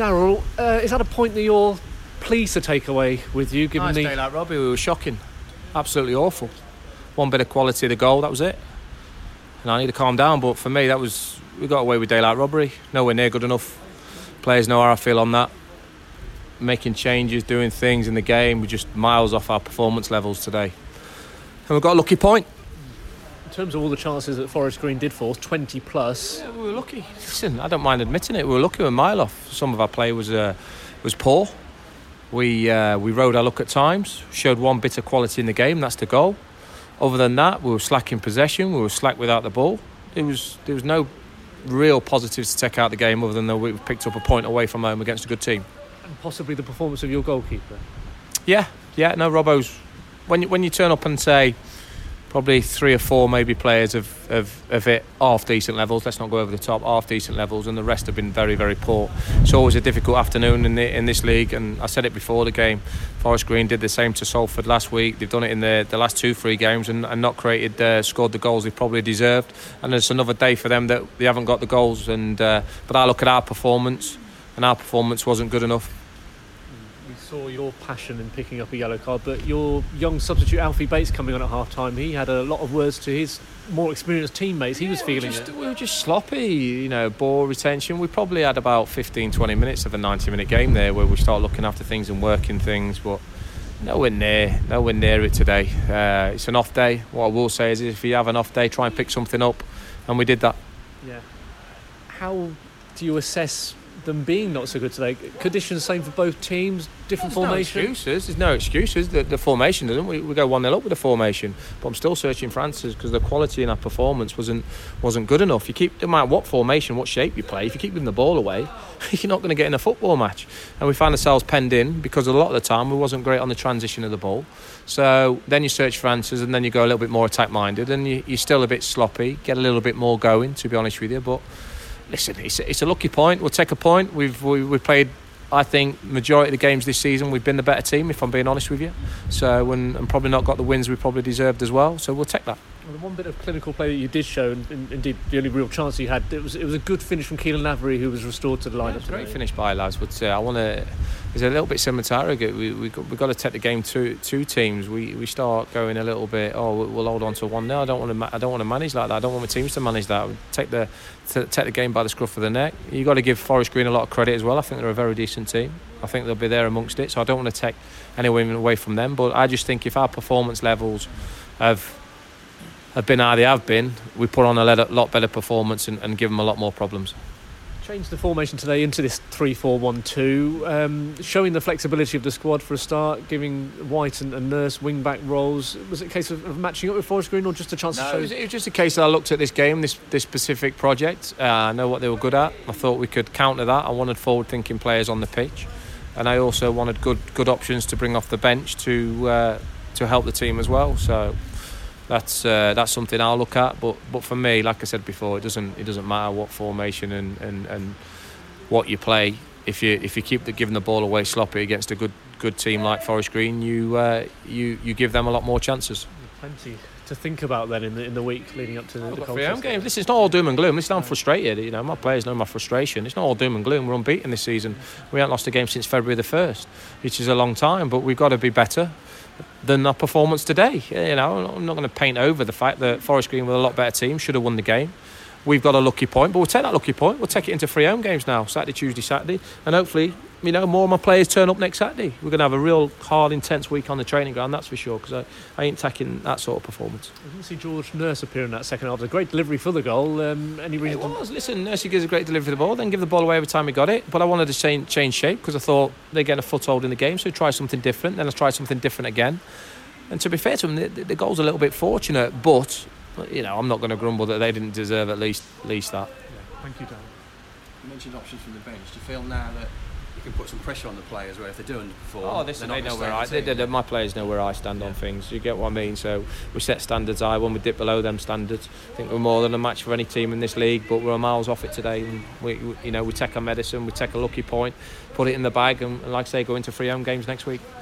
Darryl, is that a point that you're pleased to take away with you, given the... Daylight robbery, we were shocking. Absolutely awful. One bit of quality of the goal, that was it. And I need to calm down, but for me, we got away with daylight robbery. Nowhere near good enough. Players know how I feel on that. Making changes, doing things in the game, we're just miles off our performance levels today. And we've got a lucky point. In terms of all the chances that Forest Green did force, 20 plus. Yeah, we were lucky. Listen, I don't mind admitting it. We were lucky. We were a mile off. Some of our play was poor. We rode our luck at times. Showed one bit of quality in the game. That's the goal. Other than that, we were slack in possession. We were slack without the ball. There was no real positives to take out the game, other than that we picked up a point away from home against a good team. And possibly the performance of your goalkeeper. Yeah. No, Robbo's. When you turn up and say, probably 3 or 4 maybe players of it half decent levels. Let's not go over the top. Half decent levels, and the rest have been very, very poor. It's always a difficult afternoon in this league, and I said it before the game. Forest Green did the same to Salford last week. They've done it in the last 2-3 games and not scored the goals they probably deserved. And it's another day for them that they haven't got the goals. But I look at our performance, and our performance wasn't good enough. We saw your passion in picking up a yellow card, but your young substitute Alfie Bates coming on at half-time, he had a lot of words to his more experienced teammates. He was feeling it. We were just sloppy, ball retention. We probably had about 15-20 minutes of a 90-minute game there where we start looking after things and working things, but nowhere near it today. It's an off day. What I will say is if you have an off day, try and pick something up, and we did that. Yeah. How do you assess them being not so good today? Conditions same for both teams, different formation? There's no excuses. The formation doesn't. We go 1-0 up with the formation, but I'm still searching for answers because the quality in our performance wasn't good enough. No matter what formation, what shape you play, if you keep giving the ball away, you're not going to get in a football match. And we find ourselves penned in because a lot of the time we wasn't great on the transition of the ball. So then you search for answers, and then you go a little bit more attack minded, and you're still a bit sloppy. Get a little bit more going, to be honest with you, but. Listen, it's a lucky point. We'll take a point. We've played, I think, majority of the games this season. We've been the better team, if I'm being honest with you. So, and probably not got the wins we probably deserved as well. So we'll take that. Well, the one bit of clinical play that you did show, and indeed the only real chance you had, it was a good finish from Keelan Lavery, who was restored to the lineup. Yeah, great finish by lads. But it's a little bit similar to Harrogate. We've got to take the game to two teams. We start going a little bit. We'll hold on to 1-0. I don't want to manage like that. I don't want my teams to manage that. Take the game by the scruff of the neck. You've got to give Forest Green a lot of credit as well. I think they're a very decent team. I think they'll be there amongst it. So I don't want to take anyone away from them. But I just think if our performance levels have been how they have been, we put on a lot better performance and give them a lot more problems. Changed the formation today into this 3-4-1-2, showing the flexibility of the squad for a start, giving White and Nurse wing-back roles. Was it a case of matching up with Forest Green, or just a chance to show? It was just a case that I looked at this game, this specific project. I know what they were good at. I thought we could counter that. I wanted forward-thinking players on the pitch, and I also wanted good options to bring off the bench to help the team as well. So that's something I'll look at, but for me, like I said before, it doesn't matter what formation and what you play. If you keep giving the ball away sloppy against a good team like Forest Green, you give them a lot more chances. Plenty to think about then in the week leading up to the Colchester game. Listen, it's not all doom and gloom. Listen, I'm frustrated. My players know my frustration. It's not all doom and gloom. We're unbeaten this season. We haven't lost a game since February the 1st, which is a long time. But we've got to be better than our performance today. I'm not going to paint over the fact that Forest Green were a lot better team, should have won the game. We've got a lucky point, but we'll take that lucky point. We'll take it into 3 home games now, Saturday, Tuesday, Saturday, and hopefully, more of my players turn up next Saturday. We're going to have a real hard, intense week on the training ground, that's for sure, because I ain't taking that sort of performance. I didn't see George Nurse appear in that second half. A great delivery for the goal. Any reason? It was. Listen, Nurse gives a great delivery for the ball, then give the ball away every time he got it. But I wanted to change shape because I thought they're getting a foothold in the game, so try something different. Then I tried something different again. And to be fair to them, the goal's a little bit fortunate, but I'm not going to grumble that they didn't deserve at least that. Yeah. Thank you, Dan. You mentioned options from the bench. Do you feel now that you can put some pressure on the players where if they do underperform? They know where my players know where I stand on things. You get what I mean? So we set standards high. When we dip below them standards, I think we're more than a match for any team in this league, but we're miles off it today. And we take our medicine, we take a lucky point, put it in the bag, and like I say, go into 3 home games next week.